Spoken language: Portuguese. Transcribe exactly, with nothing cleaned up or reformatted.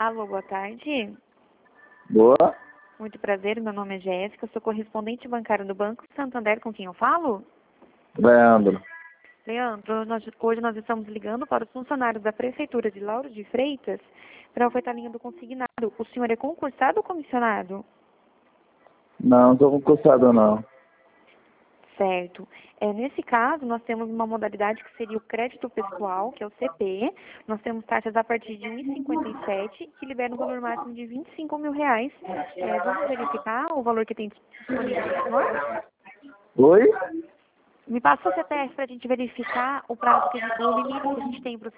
Alô, boa tarde. Boa. Muito prazer, meu nome é Jéssica, sou correspondente bancária do Banco Santander, com quem eu falo? Leandro. Leandro, nós, hoje nós estamos ligando para os funcionários da Prefeitura de Lauro de Freitas para ofertar a linha do consignado. O senhor é concursado ou comissionado? Não, não estou concursado não. Certo. É, nesse caso, nós temos uma modalidade que seria o crédito pessoal, que é o C P. Nós temos taxas a partir de um vírgula cinquenta e sete, que libera um valor máximo de vinte e cinco mil reais. É, vamos verificar o valor que tem disponível para o senhor? Oi? Me passa o C P F para a gente verificar o prazo que a gente, o limite que a gente tem para o